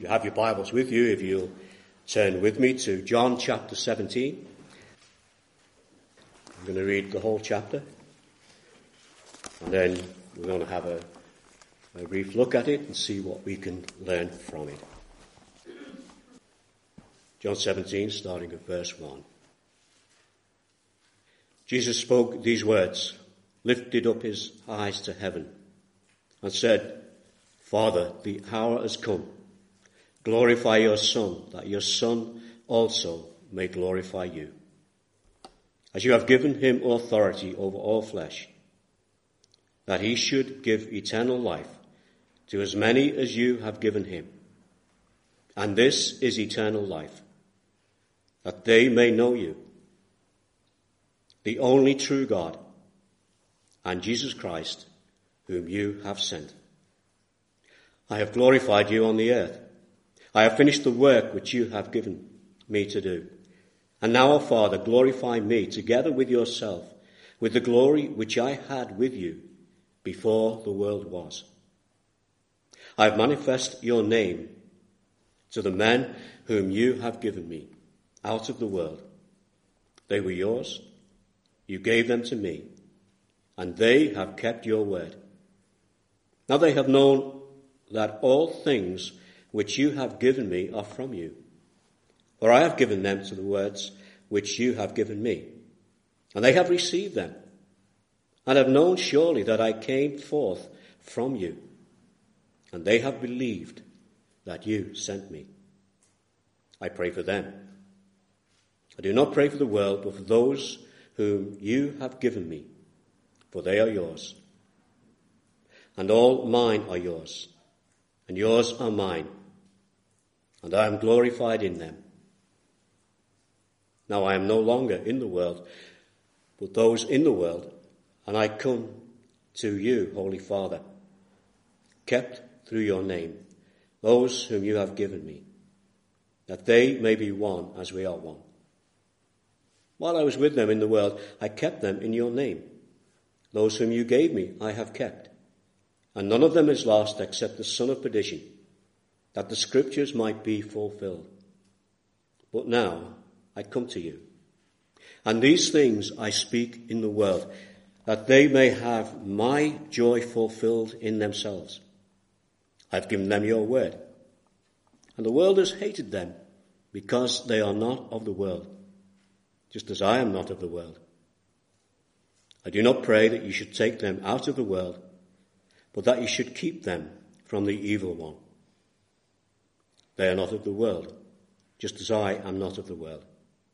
You have your Bibles with you. If you'll turn with me to John chapter 17. I'm going to read the whole chapter, and then we're going to have a brief look at it and see what we can learn from it. John 17, starting at verse 1. Jesus spoke these words, lifted up his eyes to heaven, and said, Father, the hour has come. Glorify your Son, that your Son also may glorify you. As you have given him authority over all flesh, that he should give eternal life to as many as you have given him. And this is eternal life, that they may know you, the only true God, and Jesus Christ, whom you have sent. I have glorified you on the earth. I have finished the work which you have given me to do. And now, O Father, glorify me together with yourself, with the glory which I had with you before the world was. I have manifested your name to the men whom you have given me out of the world. They were yours. You gave them to me, and they have kept your word. Now they have known that all things which you have given me are from you. For I have given them to the words which you have given me, and they have received them, and have known surely that I came forth from you, and they have believed that you sent me. I pray for them. I do not pray for the world, but for those whom you have given me, for they are yours. And all mine are yours, and yours are mine, and I am glorified in them. Now I am no longer in the world, but those in the world, and I come to you, Holy Father, kept through your name, those whom you have given me, that they may be one as we are one. While I was with them in the world, I kept them in your name. Those whom you gave me, I have kept. And none of them is lost except the son of perdition, that the scriptures might be fulfilled. But now I come to you. And these things I speak in the world, that they may have my joy fulfilled in themselves. I have given them your word. And the world has hated them, because they are not of the world, just as I am not of the world. I do not pray that you should take them out of the world, but that you should keep them from the evil one. They are not of the world, just as I am not of the world.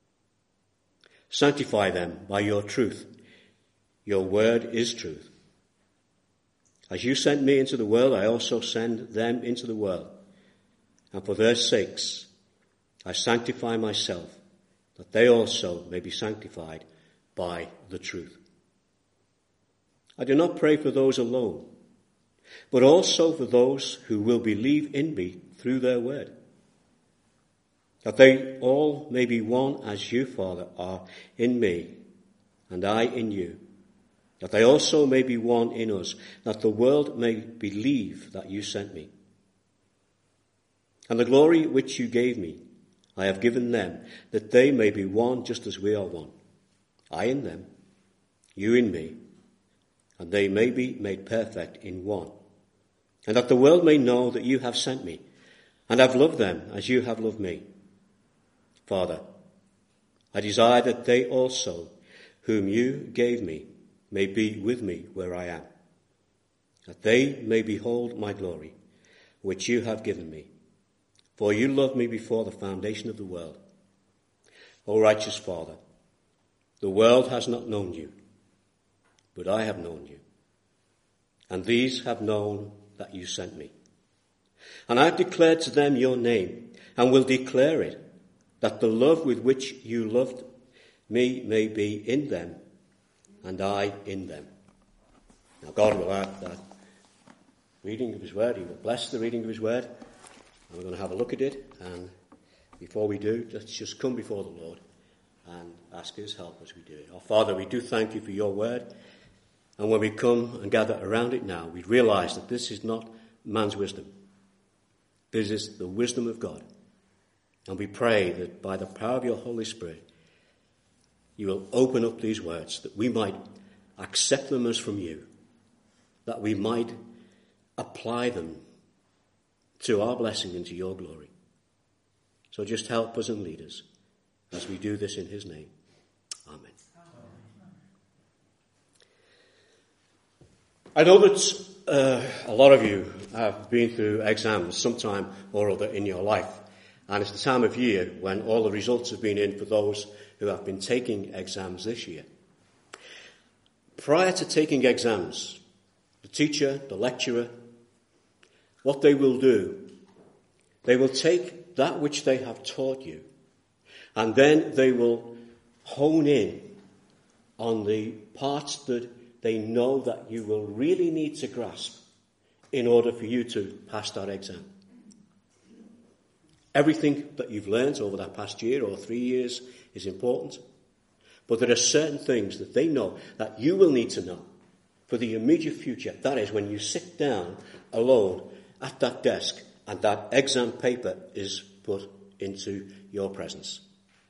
Sanctify them by your truth. Your word is truth. As you sent me into the world, I also send them into the world. And for their sakes, I sanctify myself, that they also may be sanctified by the truth. I do not pray for those alone, but also for those who will believe in me through their word, that they all may be one as you, Father, are in me, and I in you, that they also may be one in us, that the world may believe that you sent me. And the glory which you gave me, I have given them, that they may be one just as we are one. I in them, you in me, and they may be made perfect in one. And that the world may know that you have sent me, and have loved them as you have loved me. Father, I desire that they also, whom you gave me, may be with me where I am, that they may behold my glory, which you have given me. For you loved me before the foundation of the world. O righteous Father, the world has not known you, but I have known you. And these have known that you sent me. And I have declared to them your name, and will declare it, that the love with which you loved me may be in them, and I in them. Now God will add that reading of his word. He will bless the reading of his word. And we're going to have a look at it. And before we do, let's just come before the Lord and ask his help as we do it. Our Father, we do thank you for your word. And when we come and gather around it now, we realize that this is not man's wisdom. This is the wisdom of God. And we pray that by the power of your Holy Spirit, you will open up these words, that we might accept them as from you, that we might apply them to our blessing and to your glory. So just help us and lead us as we do this in his name. Amen. I know that a lot of you have been through exams sometime or other in your life. And it's the time of year when all the results have been in for those who have been taking exams this year. Prior to taking exams, the teacher, the lecturer, what they will do, they will take that which they have taught you, and then they will hone in on the parts that they know that you will really need to grasp in order for you to pass that exam. Everything that you've learned over that past year or 3 years is important. But there are certain things that they know that you will need to know for the immediate future. That is when you sit down alone at that desk and that exam paper is put into your presence.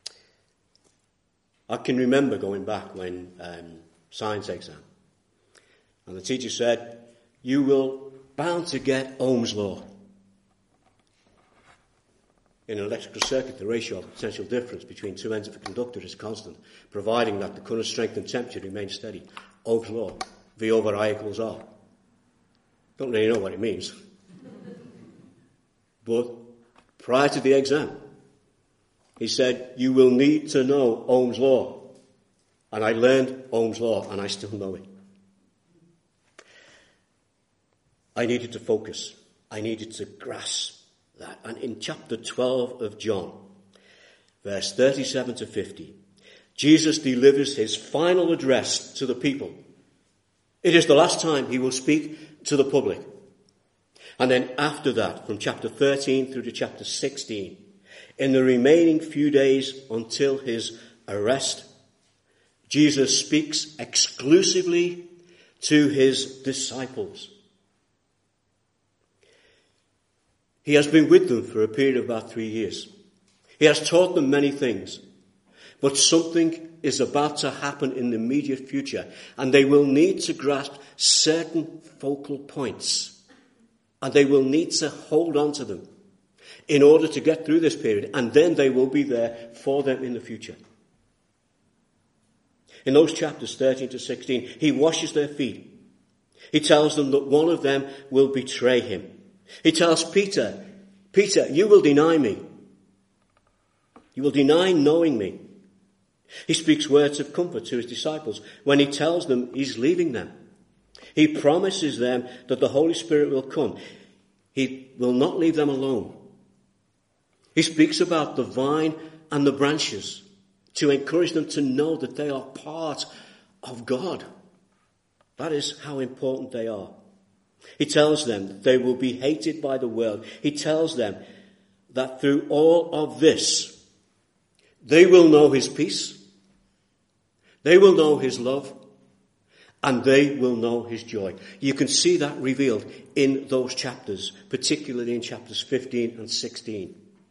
I can remember going back when science exam. And the teacher said, you will bound to get Ohm's law. In an electrical circuit, the ratio of potential difference between two ends of a conductor is constant, providing that the current strength and temperature remain steady. Ohm's law, V over I equals R. Don't really know what it means. But prior to the exam, he said, you will need to know Ohm's law. And I learned Ohm's law, and I still know it. I needed to focus. I needed to grasp that. And in chapter 12 of John, verse 37 to 50, Jesus delivers his final address to the people. It is the last time he will speak to the public. And then after that, from chapter 13 through to chapter 16, in the remaining few days until his arrest, Jesus speaks exclusively to his disciples. He has been with them for a period of about 3 years. He has taught them many things. But something is about to happen in the immediate future, and they will need to grasp certain focal points. And they will need to hold on to them in order to get through this period, and then they will be there for them in the future. In those chapters 13 to 16, he washes their feet. He tells them that one of them will betray him. He tells Peter, Peter, you will deny me. You will deny knowing me. He speaks words of comfort to his disciples when he tells them he's leaving them. He promises them that the Holy Spirit will come. He will not leave them alone. He speaks about the vine and the branches to encourage them to know that they are part of God. That is how important they are. He tells them that they will be hated by the world. He tells them that through all of this, they will know his peace, they will know his love, and they will know his joy. You can see that revealed in those chapters, particularly in chapters 15 and 16.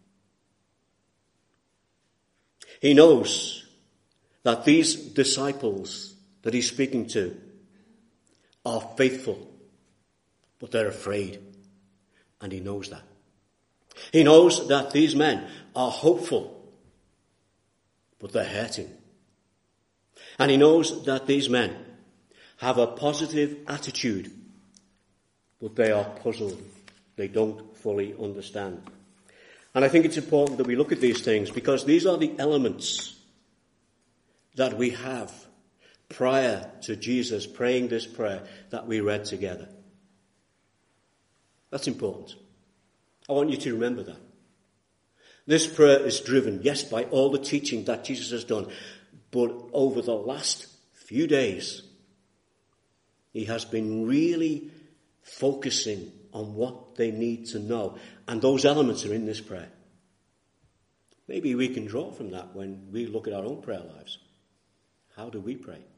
He knows that these disciples that he's speaking to are faithful, but they're afraid. And he knows that. He knows that these men are hopeful, but they're hurting. And he knows that these men have a positive attitude, but they are puzzled. They don't fully understand. And I think it's important that we look at these things because these are the elements that we have prior to Jesus praying this prayer that we read together. That's important. I want you to remember that. This prayer is driven, yes, by all the teaching that Jesus has done, but over the last few days, he has been really focusing on what they need to know. And those elements are in this prayer. Maybe we can draw from that when we look at our own prayer lives. How do we pray?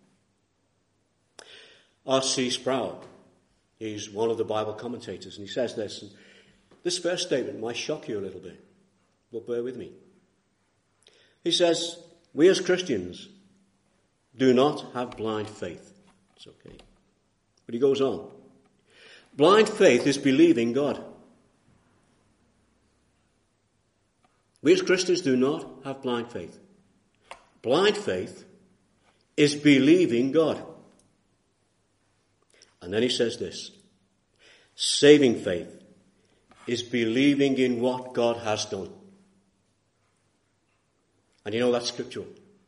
R.C. Sproul is one of the Bible commentators, and he says this. This first statement might shock you a little bit, but bear with me. He says, we as Christians do not have blind faith. It's okay. But he goes on. Blind faith is believing God. We as Christians do not have blind faith. Blind faith is believing God. And then he says this. Saving faith is believing in what God has done. And you know that's scriptural.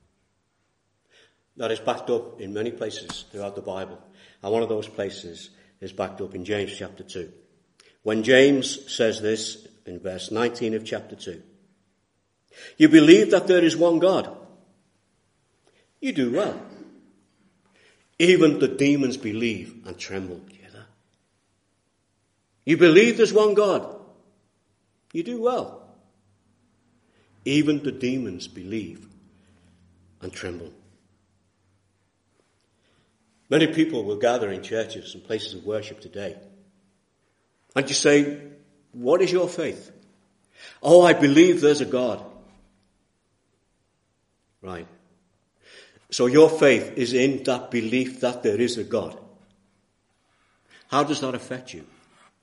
That is backed up in many places throughout the Bible. And one of those places is backed up in James chapter 2. When James says this in verse 19 of chapter 2. You believe that there is one God. You do well. Even the demons believe and tremble. Do you hear that? You believe there's one God. You do well. Even the demons believe and tremble. Many people will gather in churches and places of worship today. And you say, what is your faith? Oh, I believe there's a God. Right. So your faith is in that belief that there is a God. How does that affect you?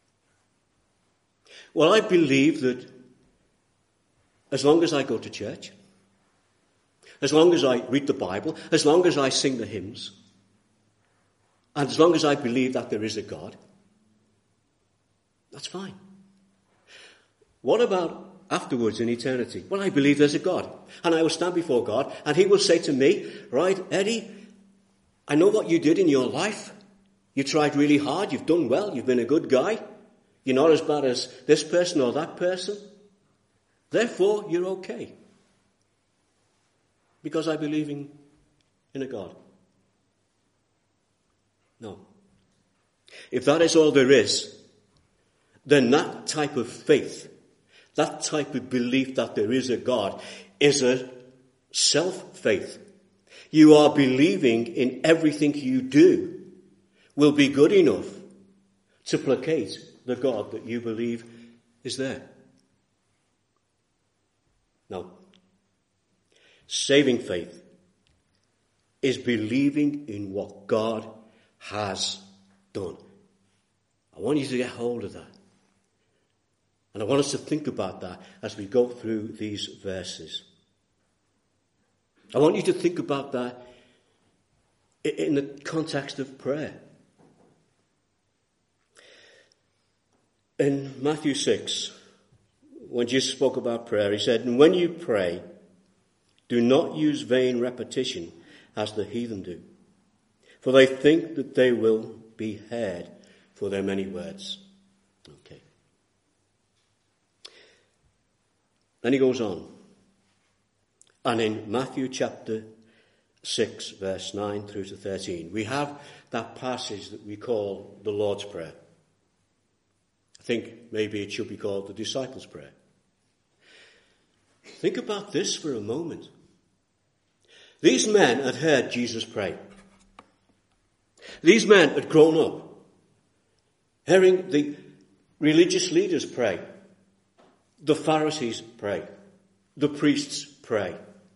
Well, I believe that as long as I go to church, as long as I read the Bible, as long as I sing the hymns, and as long as I believe that there is a God, that's fine. What about afterwards in eternity? Well, I believe there's a God, and I will stand before God, and he will say to me, right, Eddie, I know what you did in your life. You tried really hard, you've done well, you've been a good guy. You're not as bad as this person or that person. Therefore, you're okay. Because I believe in a God. No. If that is all there is, then that type of faith, that type of belief that there is a God, is a self-faith. You are believing in everything you do will be good enough to placate the God that you believe is there. No. Saving faith is believing in what God has done. I want you to get hold of that. And I want us to think about that as we go through these verses. I want you to think about that in the context of prayer. In Matthew 6, when Jesus spoke about prayer, he said, and when you pray, do not use vain repetition as the heathen do, for they think that they will be heard for their many words. Okay. Then he goes on. And in Matthew chapter 6, verse 9 through to 13, we have that passage that we call the Lord's Prayer. I think maybe it should be called the Disciples' Prayer. Think about this for a moment. These men had heard Jesus pray. These men had grown up hearing the religious leaders pray, the Pharisees pray, the priests pray.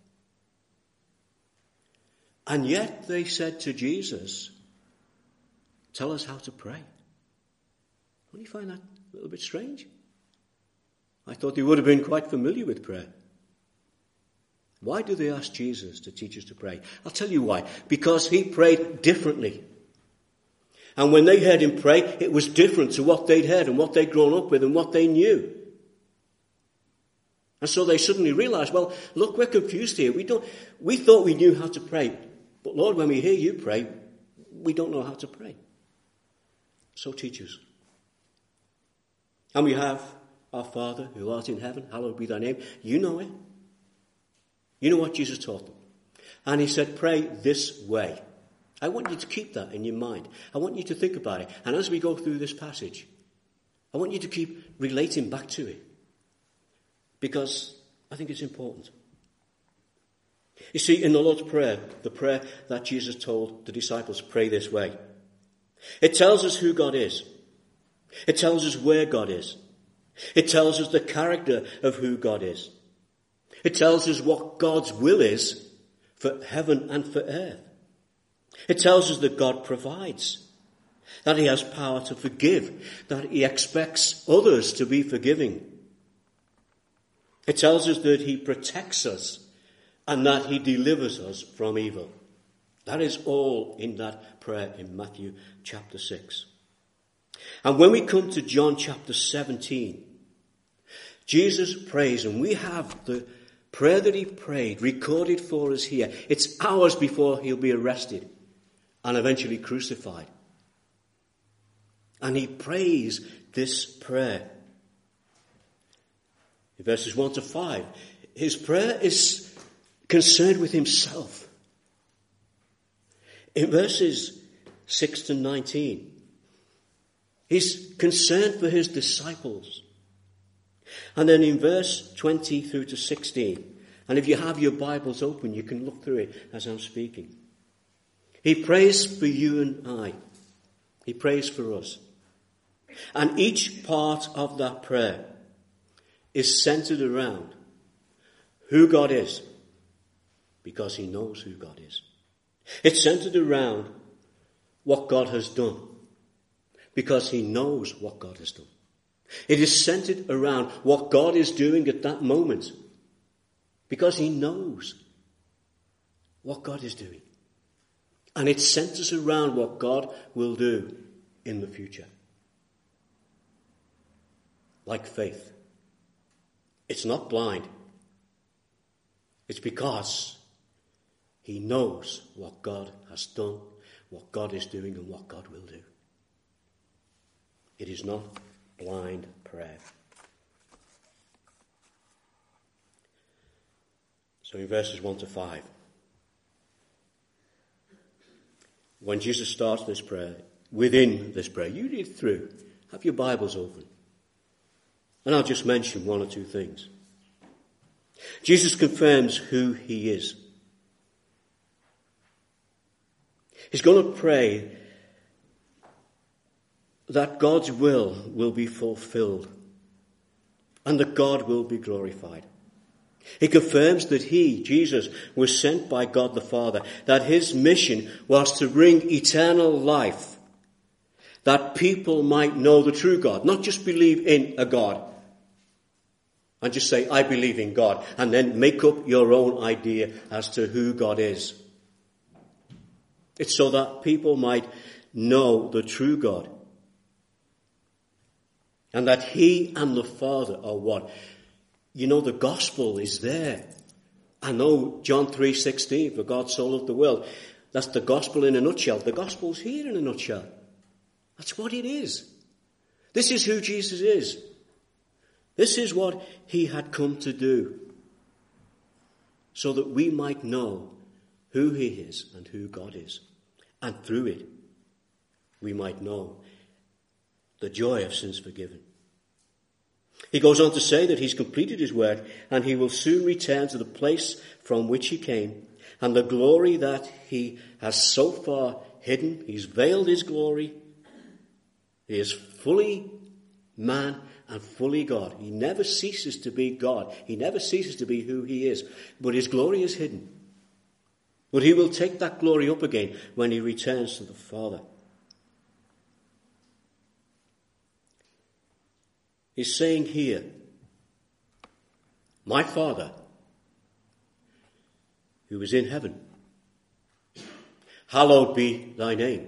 And yet they said to Jesus, tell us how to pray. Don't you find that a little bit strange? I thought they would have been quite familiar with prayer. Why do they ask Jesus to teach us to pray? I'll tell you why. Because he prayed differently. And when they heard him pray, it was different to what they'd heard and what they'd grown up with and what they knew. And so they suddenly realized, well, look, we're confused here. We thought we knew how to pray. But Lord, when we hear you pray, we don't know how to pray. So teach us. And we have our Father who art in heaven, hallowed be thy name. You know it. You know what Jesus taught them. And he said, pray this way. I want you to keep that in your mind. I want you to think about it. And as we go through this passage, I want you to keep relating back to it. Because I think it's important. You see, in the Lord's Prayer, the prayer that Jesus told the disciples, pray this way. It tells us who God is. It tells us where God is. It tells us the character of who God is. It tells us what God's will is for heaven and for earth. It tells us that God provides, that he has power to forgive, that he expects others to be forgiving. It tells us that he protects us and that he delivers us from evil. That is all in that prayer in Matthew chapter 6. And when we come to John chapter 17, Jesus prays, and we have the prayer that he prayed recorded for us here. It's hours before he'll be arrested and eventually crucified. And he prays this prayer. In verses 1 to 5, his prayer is concerned with himself. In verses 6 to 19, he's concerned for his disciples. And then in verse 20 through to 16, and if you have your Bibles open, you can look through it as I'm speaking. He prays for you and I. He prays for us. And each part of that prayer is centered around who God is, because he knows who God is. It's centered around what God has done, because he knows what God has done. It is centered around what God is doing at that moment, because he knows what God is doing. And it centers around what God will do in the future. Like faith. It's not blind. It's because he knows what God has done, what God is doing, and what God will do. It is not blind prayer. So in verses 1 to 5, when Jesus starts this prayer, within this prayer, you read through, have your Bibles open. And I'll just mention one or two things. Jesus confirms who he is. He's going to pray that God's will be fulfilled and that God will be glorified. He confirms that he, Jesus, was sent by God the Father, that his mission was to bring eternal life, that people might know the true God, not just believe in a God and just say, I believe in God, and then make up your own idea as to who God is. It's so that people might know the true God, and that he and the Father are one. You know, the gospel is there. I know John 3:16, for God so loved the world. That's the gospel in a nutshell. The gospel's here in a nutshell. That's what it is. This is who Jesus is. This is what he had come to do, so that we might know who he is and who God is. And through it, we might know the joy of sins forgiven. He goes on to say that he's completed his work and he will soon return to the place from which he came, and the glory that he has so far hidden. He's veiled his glory. He is fully man and fully God. He never ceases to be God. He never ceases to be who he is. But his glory is hidden. But he will take that glory up again when he returns to the Father. He's saying here, my Father, who is in heaven, hallowed be thy name.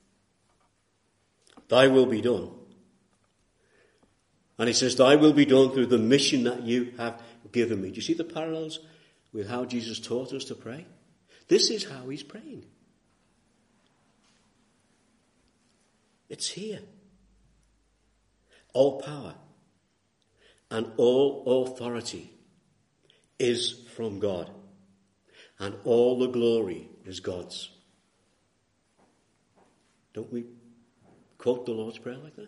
Thy will be done. And he says, thy will be done through the mission that you have given me. Do you see the parallels with how Jesus taught us to pray? This is how he's praying. It's here. All power and all authority is from God, and all the glory is God's. Don't we quote the Lord's Prayer like that?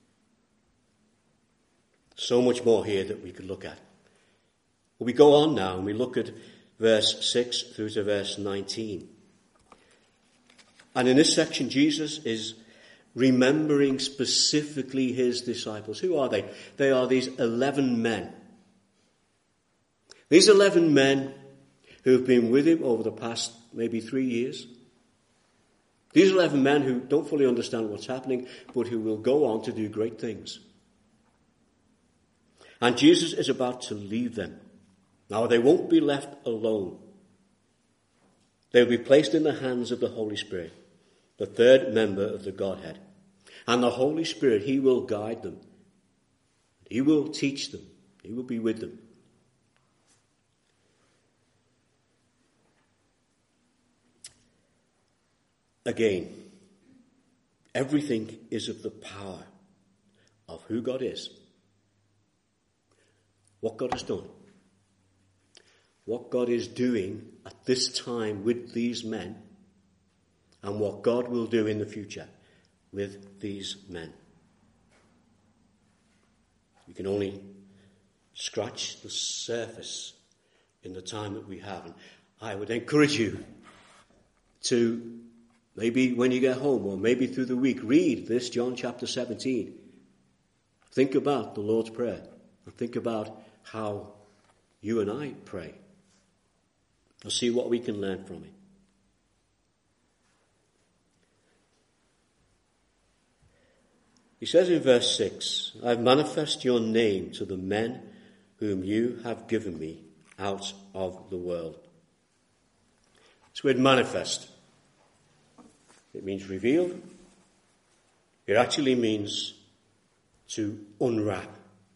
So much more here that we could look at. Well, we go on now and we look at verse 6 through to verse 19. And in this section, Jesus is remembering specifically his disciples. Who are they? They are these 11 men. These 11 men who have been with him over the past maybe 3 years. These 11 men who don't fully understand what's happening, but who will go on to do great things. And Jesus is about to leave them. Now, they won't be left alone. They will be placed in the hands of the Holy Spirit, the third member of the Godhead. And the Holy Spirit, he will guide them. He will teach them. He will be with them. Again, everything is of the power of who God is, what God has done, what God is doing at this time with these men, and what God will do in the future with these men. We can only scratch the surface in the time that we have. And I would encourage you to, maybe when you get home or maybe through the week, read this John chapter 17. Think about the Lord's Prayer and think about how you and I pray. And see what we can learn from it. He says in verse 6, I manifest your name to the men whom you have given me out of the world. This word manifest, it means revealed. It actually means to unwrap.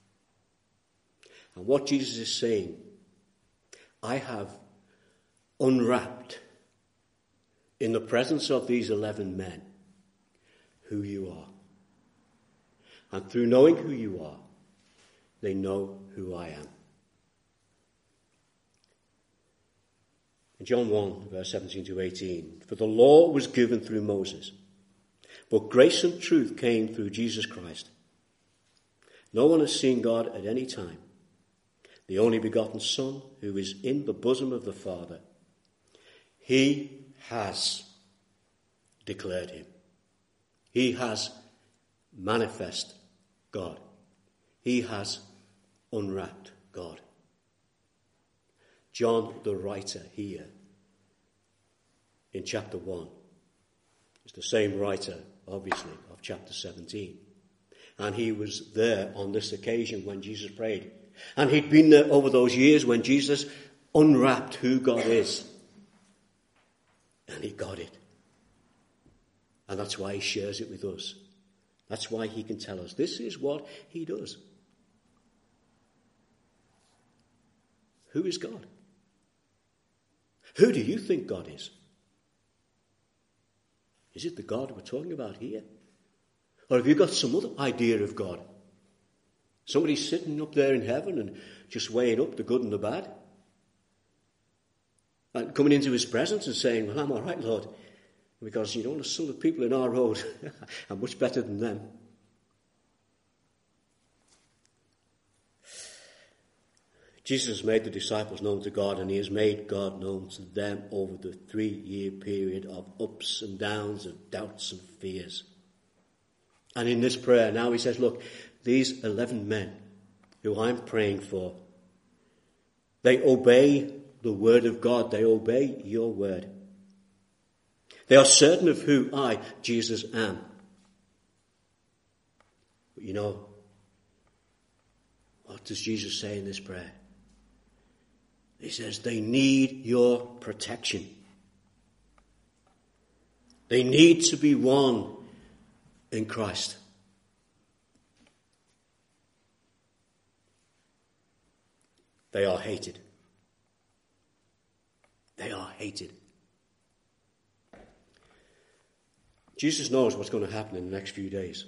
And what Jesus is saying, I have unwrapped in the presence of these 11 men who you are. And through knowing who you are, they know who I am. In John 1, verse 17 to 18, for the law was given through Moses, but grace and truth came through Jesus Christ. No one has seen God at any time. The only begotten Son, who is in the bosom of the Father, he has declared him. He has manifest God. He has unwrapped God. John, the writer here in chapter 1, is the same writer, obviously, of chapter 17. And he was there on this occasion when Jesus prayed. And he'd been there over those years when Jesus unwrapped who God is. And he got it. And that's why he shares it with us. That's why he can tell us this is what he does. Who is God? Who do you think God is? Is it the God we're talking about here? Or have you got some other idea of God? Somebody sitting up there in heaven and just weighing up the good and the bad? And coming into his presence and saying, well, I'm all right, Lord. Because, some of the people in our road are much better than them. Jesus has made the disciples known to God, and he has made God known to them over the 3-year period of ups and downs, of doubts and fears. And in this prayer, now he says, look, these 11 men who I'm praying for, they obey the word of God. They obey your word. They are certain of who I, Jesus, am. But what does Jesus say in this prayer? He says they need your protection. They need to be one in Christ. They are hated. They are hated. Jesus knows what's going to happen in the next few days.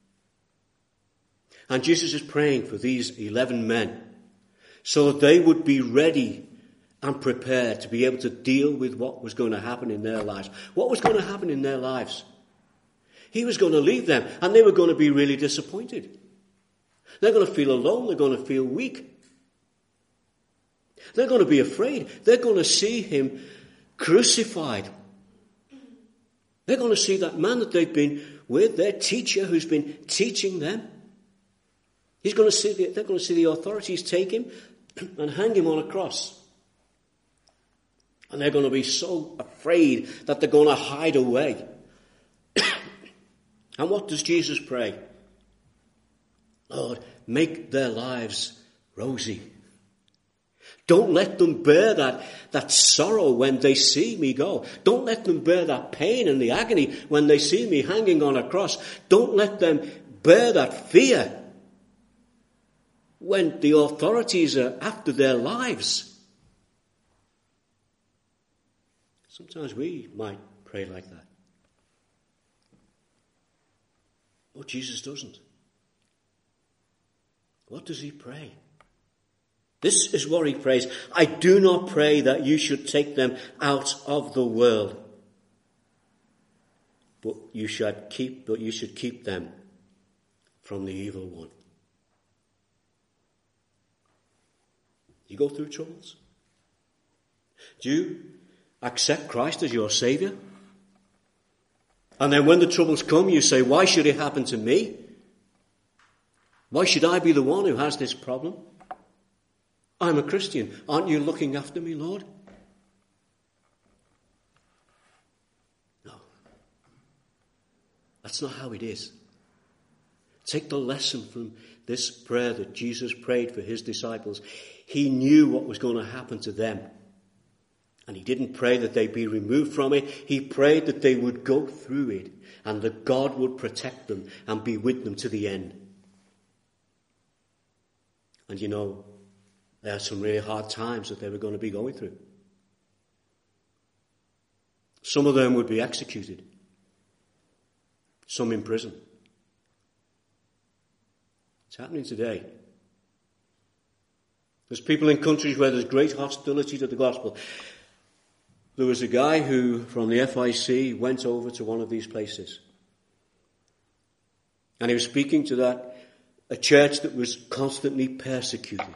And Jesus is praying for these 11 men so that they would be ready and prepared to be able to deal with what was going to happen in their lives. What was going to happen in their lives? He was going to leave them, and they were going to be really disappointed. They're going to feel alone. They're going to feel weak. They're going to be afraid. They're going to see him crucified. They're going to see that man that they've been with their teacher who's been teaching them. They're going to see the authorities take him and hang him on a cross. And they're going to be so afraid that they're going to hide away. And what does Jesus pray? Lord, make their lives rosy. Don't let them bear that sorrow when they see me go. Don't let them bear that pain and the agony when they see me hanging on a cross. Don't let them bear that fear when the authorities are after their lives. Sometimes we might pray like that. But Jesus doesn't. What does he pray? This is what he prays. I do not pray that you should take them out of the world, but you should keep them from the evil one. You go through troubles? Do you accept Christ as your Saviour? And then when the troubles come, you say, why should it happen to me? Why should I be the one who has this problem? I'm a Christian. Aren't you looking after me, Lord? No. That's not how it is. Take the lesson from this prayer that Jesus prayed for his disciples. He knew what was going to happen to them. And he didn't pray that they be removed from it. He prayed that they would go through it and that God would protect them and be with them to the end. And you know, there are some really hard times that they were going to be going through. Some of them would be executed. Some in prison. It's happening today. There's people in countries where there's great hostility to the gospel. There was a guy who, from the FIC, went over to one of these places. And he was speaking to a church that was constantly persecuted.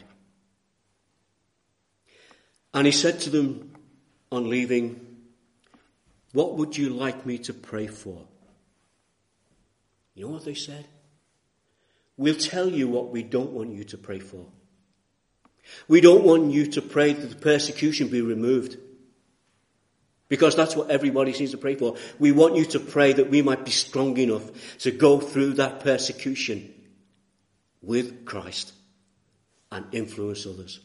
And he said to them on leaving, what would you like me to pray for? You know what they said? We'll tell you what we don't want you to pray for. We don't want you to pray that the persecution be removed. Because that's what everybody seems to pray for. We want you to pray that we might be strong enough to go through that persecution with Christ and influence others.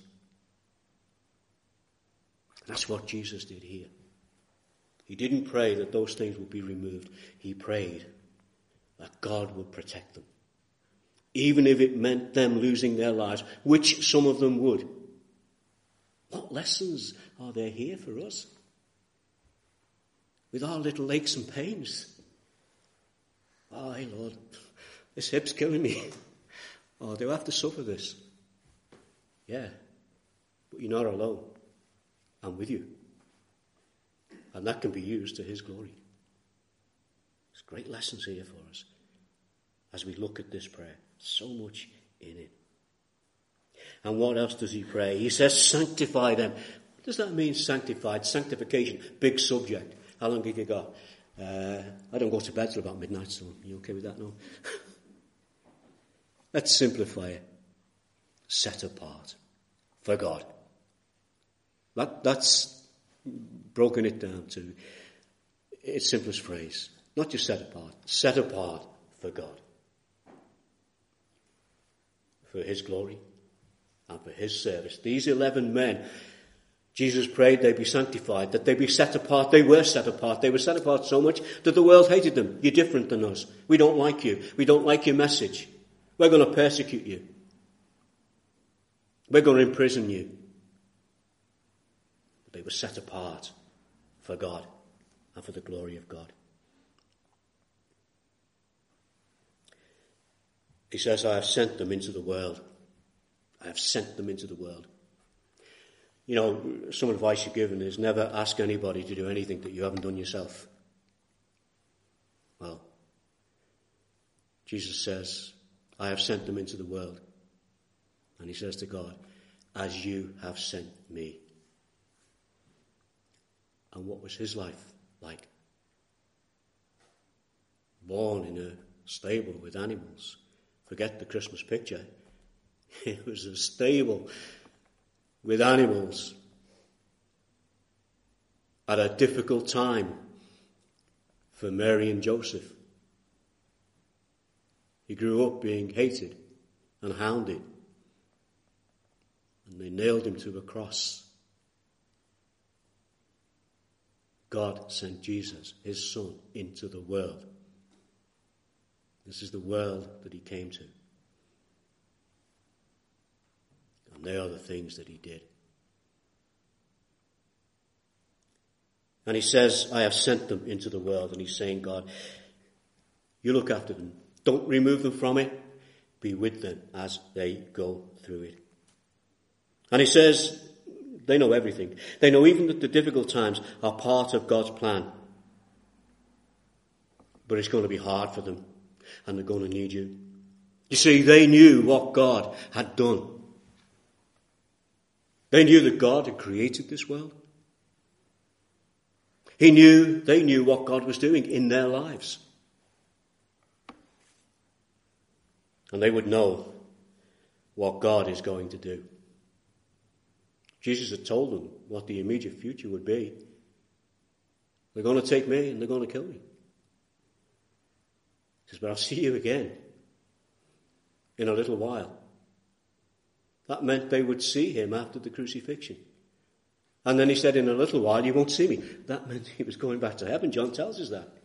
That's what Jesus did here. He didn't pray that those things would be removed. He prayed that God would protect them. Even if it meant them losing their lives, which some of them would. What lessons are there here for us? With our little aches and pains. Oh, hey Lord, this hip's killing me. Oh, do I have to suffer this? Yeah, but you're not alone. I'm with you. And that can be used to his glory. There's great lessons here for us as we look at this prayer. So much in it. And what else does he pray? He says, sanctify them. What does that mean, sanctified? Sanctification, big subject. How long have you got? I don't go to bed till about midnight, so are you okay with that now? Let's simplify it. Set apart for God. That's broken it down to its simplest phrase. Not just set apart for God. For his glory and for his service. These 11 men, Jesus prayed they be sanctified, that they be set apart. They were set apart. They were set apart so much that the world hated them. You're different than us. We don't like you. We don't like your message. We're going to persecute you. We're going to imprison you. They were set apart for God and for the glory of God. He says, I have sent them into the world. I have sent them into the world. You know, some advice you're given is never ask anybody to do anything that you haven't done yourself. Well, Jesus says, I have sent them into the world. And he says to God, as you have sent me. And what was his life like? born in a stable with animals. Forget the Christmas picture. It was a stable with animals at a difficult time for Mary and Joseph. He grew up being hated and hounded, and they nailed him to a cross. God sent Jesus, his son, into the world. This is the world that he came to. And they are the things that he did. And he says, I have sent them into the world. And he's saying, God, you look after them. Don't remove them from it. Be with them as they go through it. And he says, they know everything. They know even that the difficult times are part of God's plan. But it's going to be hard for them. And they're going to need you. You see, they knew what God had done. They knew that God had created this world. They knew what God was doing in their lives. And they would know what God is going to do. Jesus had told them what the immediate future would be. They're going to take me and they're going to kill me. He says, but I'll see you again in a little while. That meant they would see him after the crucifixion. And then he said, in a little while you won't see me. That meant he was going back to heaven. John tells us that.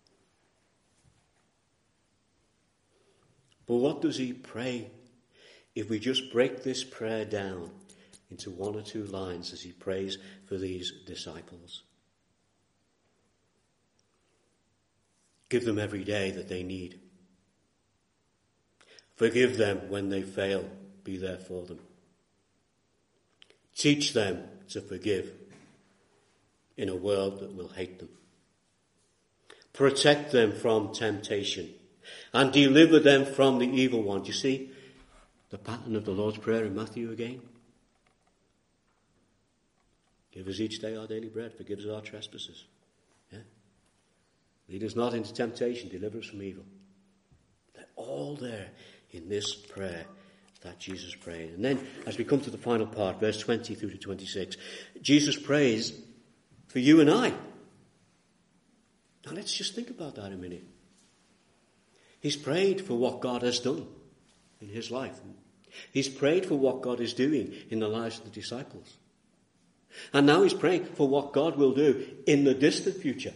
But what does he pray? If we just break this prayer down into one or two lines as he prays for these disciples. Give them every day that they need. Forgive them when they fail. Be there for them. Teach them to forgive in a world that will hate them. Protect them from temptation and deliver them from the evil one. Do you see the pattern of the Lord's Prayer in Matthew again? Give us each day our daily bread. Forgive us our trespasses. Yeah? Lead us not into temptation. Deliver us from evil. They're all there in this prayer that Jesus prayed. And then, as we come to the final part, verse 20 through to 26, Jesus prays for you and I. Now let's just think about that a minute. He's prayed for what God has done in his life. He's prayed for what God is doing in the lives of the disciples. And now he's praying for what God will do in the distant future.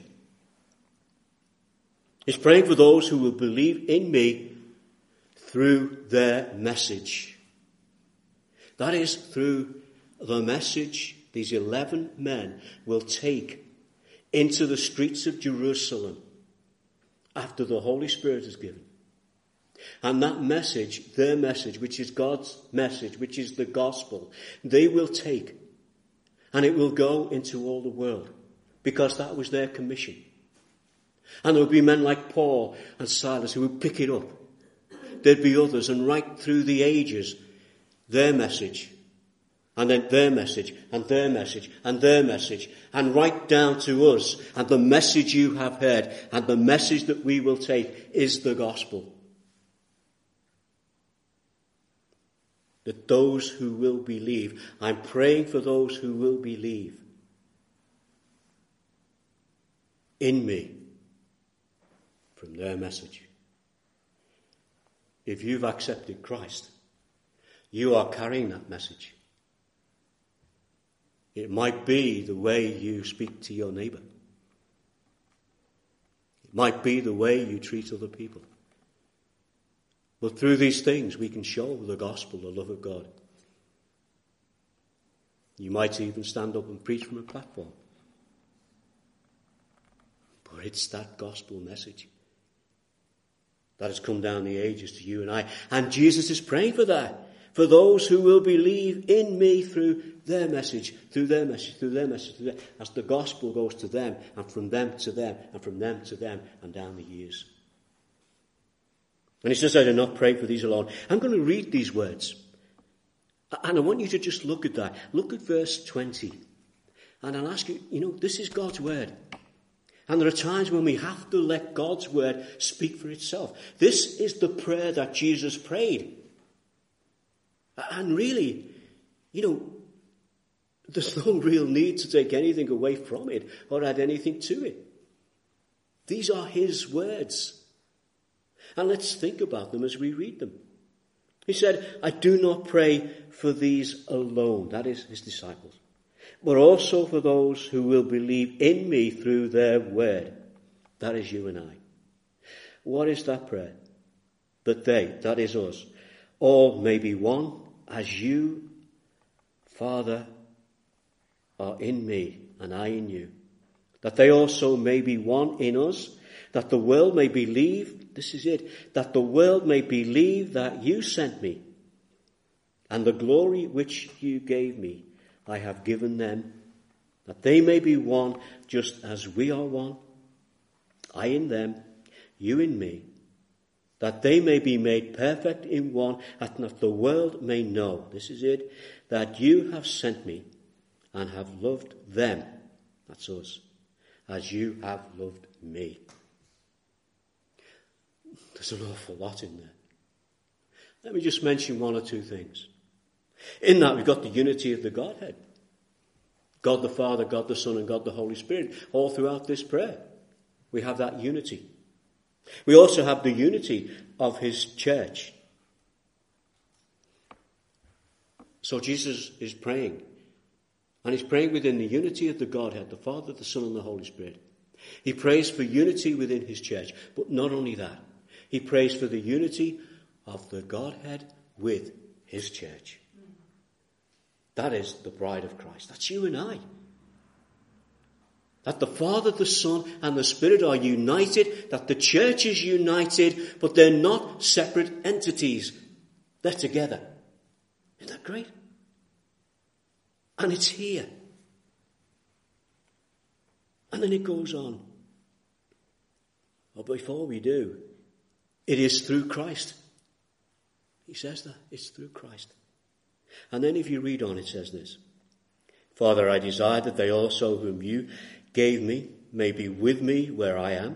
He's praying for those who will believe in me through their message. That is, through the message these 11 men will take into the streets of Jerusalem after the Holy Spirit is given. And that message, their message, which is God's message, which is the gospel, they will take and it will go into all the world because that was their commission. And there will be men like Paul and Silas who would pick it up. There'd be others, and right through the ages, their message, and then their message, and their message, and their message, and right down to us, and the message you have heard, and the message that we will take is the gospel. That those who will believe, I'm praying for those who will believe in me from their message. If you've accepted Christ, you are carrying that message. It might be the way you speak to your neighbour. It might be the way you treat other people. But through these things we can show the gospel, the love of God. You might even stand up and preach from a platform. But it's that gospel message that has come down the ages to you and I. And Jesus is praying for that. For those who will believe in me through their message, through their message, through their message, through their, as the gospel goes to them, and from them to them, and from them to them, and down the years. And he says, I do not pray for these alone. I'm going to read these words. And I want you to just look at that. Look at verse 20. And I'll ask you, this is God's word. And there are times when we have to let God's word speak for itself. This is the prayer that Jesus prayed. And really, there's no real need to take anything away from it or add anything to it. These are his words. And let's think about them as we read them. He said, I do not pray for these alone, that is his disciples, but also for those who will believe in me through their word. That is you and I. What is that prayer? That they, that is us, all may be one, as you, Father, are in me and I in you. That they also may be one in us, that the world may believe, this is it, that the world may believe that you sent me, and the glory which you gave me I have given them, that they may be one just as we are one, I in them, you in me, that they may be made perfect in one, and that the world may know, this is it, that you have sent me and have loved them, that's us, as you have loved me. There's an awful lot in there. Let me just mention one or two things. In that we've got the unity of the Godhead. God the Father, God the Son, and God the Holy Spirit. All throughout this prayer, we have that unity. We also have the unity of his church. So Jesus is praying. And he's praying within the unity of the Godhead, the Father, the Son, and the Holy Spirit. He prays for unity within his church. But not only that. He prays for the unity of the Godhead with his church. That is the bride of Christ. That's you and I. That the Father, the Son, and the Spirit are united. That the church is united. But they're not separate entities. They're together. Isn't that great? And it's here. And then it goes on. But before we do, it is through Christ. He says that. It's through Christ. And then if you read on, it says this. Father, I desire that they also whom you gave me may be with me where I am,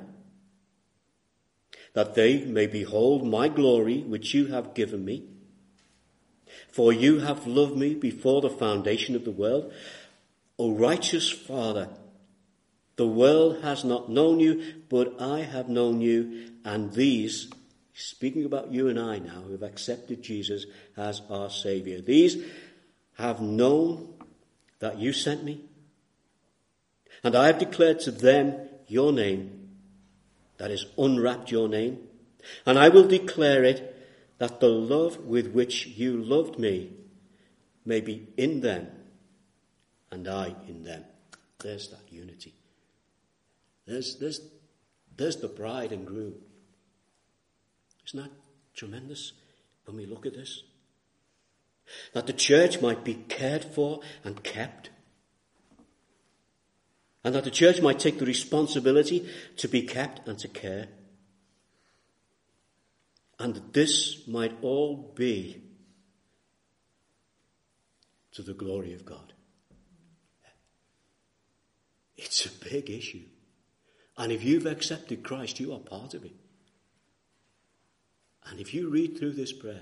that they may behold my glory which you have given me. For you have loved me before the foundation of the world. O righteous Father, the world has not known you, but I have known you, and these, speaking about you and I now, who have accepted Jesus as our Saviour, these have known that you sent me, and I have declared to them your name, that is, unwrapped your name, and I will declare it, that the love with which you loved me may be in them, and I in them. There's that unity. There's the bride and groom. Isn't that tremendous when we look at this? That the church might be cared for and kept. And that the church might take the responsibility to be kept and to care. And that this might all be to the glory of God. It's a big issue. And if you've accepted Christ, you are part of it. And if you read through this prayer,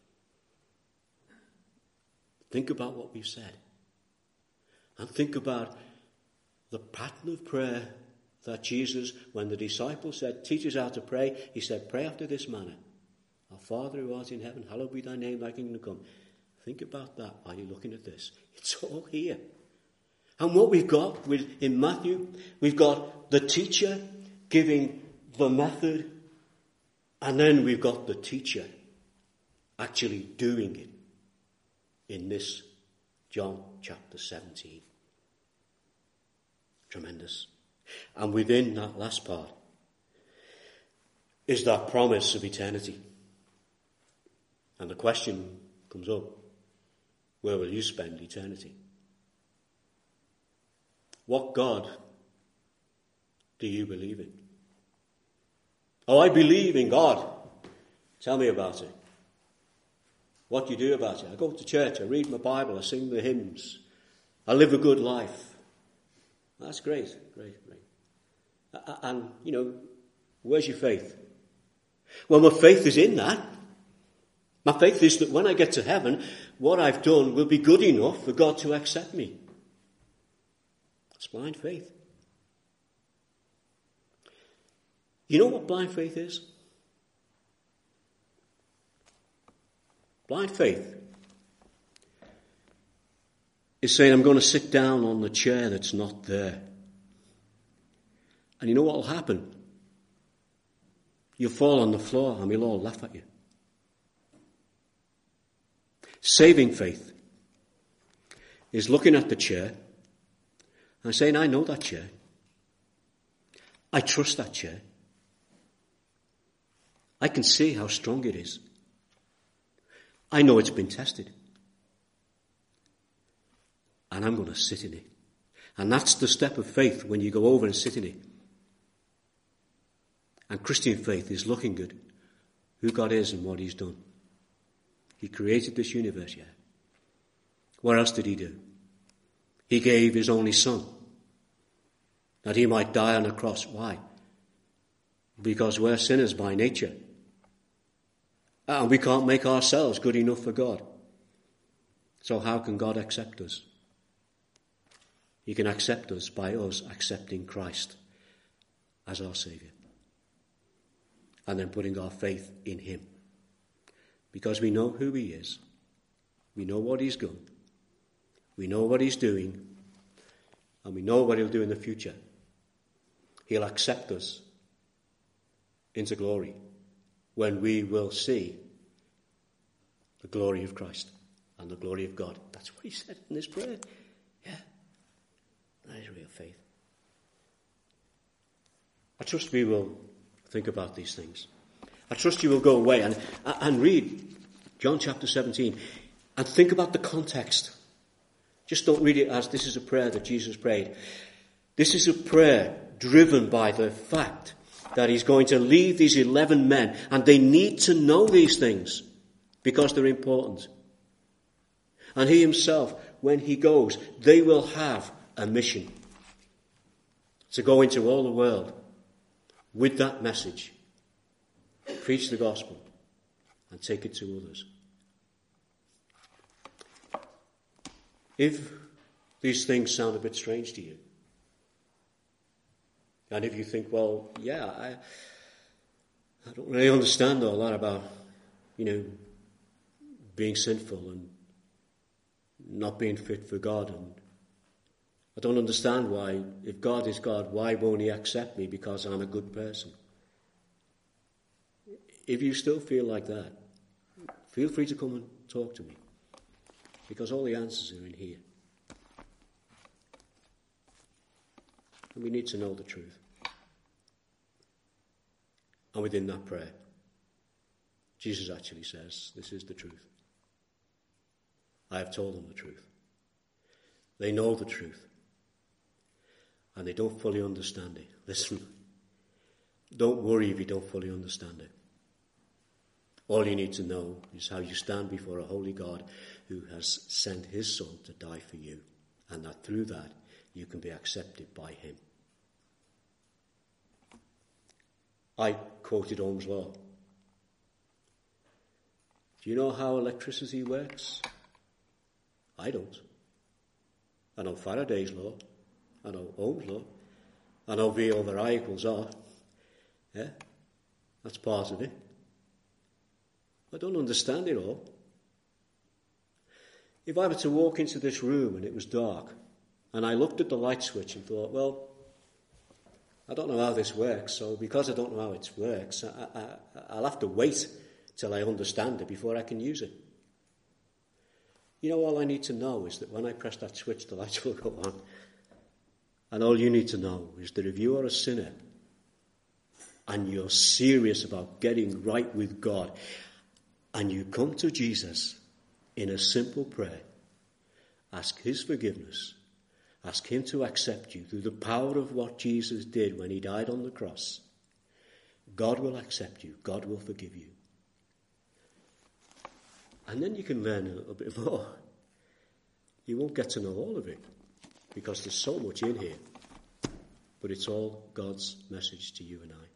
think about what we've said. And think about the pattern of prayer that Jesus, when the disciples said, teach us how to pray, he said, pray after this manner. Our Father who art in heaven, hallowed be thy name, thy kingdom come. Think about that while you're looking at this. It's all here. And what we've got in Matthew, we've got the teacher giving the method, and then we've got the teacher actually doing it in this John chapter 17. Tremendous. And within that last part is that promise of eternity. And the question comes up, where will you spend eternity? What God do you believe in? Oh, I believe in God. Tell me about it. What do you do about it? I go to church, I read my Bible, I sing the hymns, I live a good life. That's great, great, great. And, where's your faith? Well, my faith is in that. My faith is that when I get to heaven, what I've done will be good enough for God to accept me. That's blind faith. You know what blind faith is? Blind faith is saying, I'm going to sit down on the chair that's not there. And you know what will happen? You'll fall on the floor and we'll all laugh at you. Saving faith is looking at the chair and saying, I know that chair. I trust that chair. I can see how strong it is. I know it's been tested. And I'm going to sit in it. And that's the step of faith when you go over and sit in it. And Christian faith is looking at who God is and what he's done. He created this universe, yeah. What else did he do? He gave his only son that he might die on a cross. Why? Because we're sinners by nature. And we can't make ourselves good enough for God. So how can God accept us? He can accept us by us accepting Christ as our Saviour. And then putting our faith in him. Because we know who he is. We know what he's done. We know what he's doing. And we know what he'll do in the future. He'll accept us into glory when we will see the glory of Christ and the glory of God. That's what he said in this prayer. Yeah, that is real faith. I trust we will think about these things. I trust you will go away and read John chapter 17 and think about the context. Just don't read it as this is a prayer that Jesus prayed. This is a prayer driven by the fact that he's going to leave these 11 men, and they need to know these things because they're important. And he himself, when he goes, they will have a mission to go into all the world with that message, preach the gospel, and take it to others. If these things sound a bit strange to you, and if you think, well, yeah, I don't really understand all that about, being sinful and not being fit for God, and I don't understand why, if God is God, why won't he accept me because I'm a good person? If you still feel like that, feel free to come and talk to me, because all the answers are in here. And we need to know the truth. And within that prayer, Jesus actually says, this is the truth. I have told them the truth. They know the truth. And they don't fully understand it. Listen, don't worry if you don't fully understand it. All you need to know is how you stand before a holy God who has sent his Son to die for you, and that through that you can be accepted by him. I quoted Ohm's law. Do you know how electricity works? I don't. I know Faraday's law. I know Ohm's law. I know V over I equals R. Yeah, that's part of it. I don't understand it all. If I were to walk into this room and it was dark, and I looked at the light switch and thought, well, I don't know how this works, so because I don't know how it works, I'll have to wait till I understand it before I can use it. All I need to know is that when I press that switch, the lights will go on. And all you need to know is that if you are a sinner and you're serious about getting right with God, and you come to Jesus in a simple prayer, ask his forgiveness, ask him to accept you through the power of what Jesus did when he died on the cross, God will accept you, God will forgive you. And then you can learn a little bit more. You won't get to know all of it, because there's so much in here. But it's all God's message to you and I.